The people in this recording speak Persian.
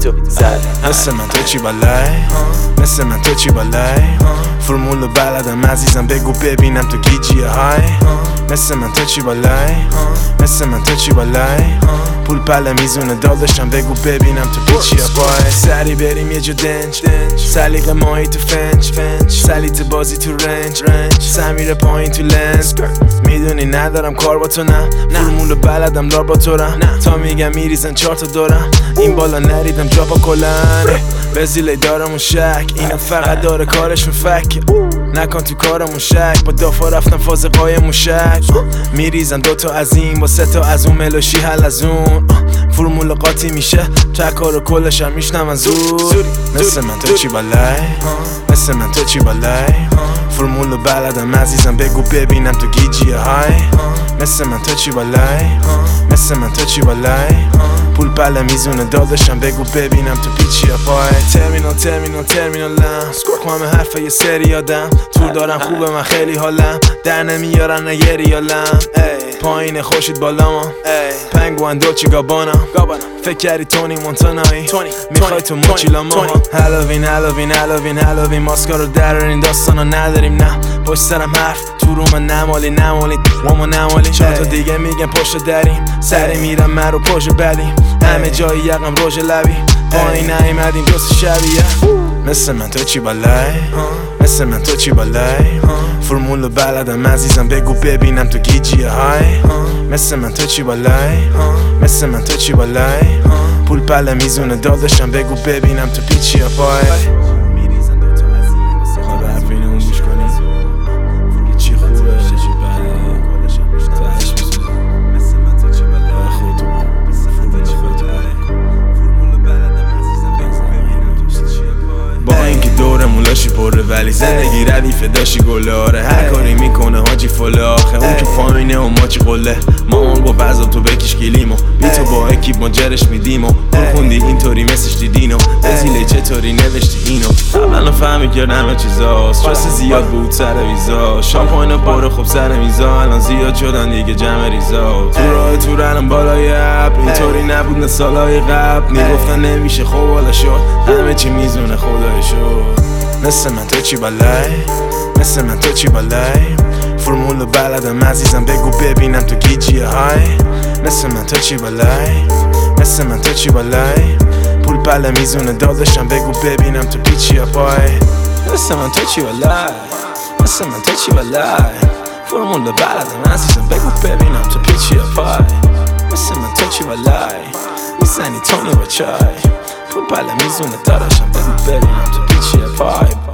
تو زد. مثل من تو چی بالای، مثل من تو چی بالای، فرمولو بلدم عزیزم بگو ببینم تو گیجیه های. مثل من تو چی بالای، مثل من تو چی بالای، پول پله میزونه داداشم بگو ببینم تو پیچی پای. سری بریم یه جا دنج، سلیق ماهی تو فنج، سلیت بازی تو رنج، سمیر پایین تو لنز. میدونی ندارم کار با تو، نه فرمولو بلدم لار با تو رم، تا میگم میریزن 4 تا دورم، این بالا نریدم جا با کلن. بزیلی دارمون شک، اینا فقط داره کارشون فک، نکن تو کارمون شک، با دافا رفتم فاز قای موشک. میریزن 2 تا از این با 3 تا از اون، ملوشی حل از اون، فرمول قاطی میشه تکار و کلش هم میشنم زود. مثل من تو چی بالای، مثل من تو چی بالای، فرمولو بلدم عزیزم بگو ببینم تو گیجیه های. مثل من تو چی بالای، مثل من تو چی بالای، پول پله میزونه داداشم بگو ببینم تو پیچی پای. ترمینالم سکورک همه حرف یه سری یادم، تور دارم خوبه من خیلی حالم، در نمیارن نه یه ریالم، پایین خوشید بالام، پنگوان دوچی گابانا، فکر کردی تونی مونتانایی، میخوای تو موچیلا ما هالوین ماسکا رو درارین داستانا نداریم، نه پشت سرم حرف تو رو من نمالی وامو نمالی، 4 تا دیگه میگن پشت دریم، سری میرم من رو پشت بدیم، همه جایی یقم روژ لبی، پایین نیمدیم دوست شبیه. مثل من تو چی بالای، مثل من تو چی بالای، فرمولو بلدم عزیزم بگو ببینم تو گیجیه های. مثل من تو چی بالای، مثل من تو چی بالای، پول پله میزونه داداشم بگو ببینم تو پیچی پای. مولاشی پره ولی زندگی ردیفه داشی گلاره، هر کاری میکنه حاجی فله آخه، اون که پایینه و ما چی قله، مامان با بعضا تو بکش گلیمو، بی تو با اکیب ما جرش میدیم و خوندی اینطوری مسش دیدینو، بزیله چطوری نوشتی اینو، قبلا فهمی کرد همه چیزا، استرس زیاد بود سر ویزا، شامپاین پاره خوب سر میزا، الان زیاد شدن دیگه جمع ریزا، تو راه تو الان بالای اپ، اینطوری نبود نه سالای قبل، میگفتن نمیشه خب حالا شد، همه چی میزونه خدای شد. مثل من تو چی بالای، مثل من تو چی بالای، فرمولو بلدم عزیزم بگو ببینم تو گیجیه های. مثل من تو چی بالای، مثل من تو چی بالای، پول پله میزونه داداشم بگو ببینم تو پیچی پای. مثل من تو چی بالای، مثل من تو چی بالای، فرمولو بلدم عزیزم بگو ببینم تو پیچی پای. مثل من تو چی بالای، میزنی تونی با چای، پول پله میزونه داداشم بگو ببینم تو پیچی پای.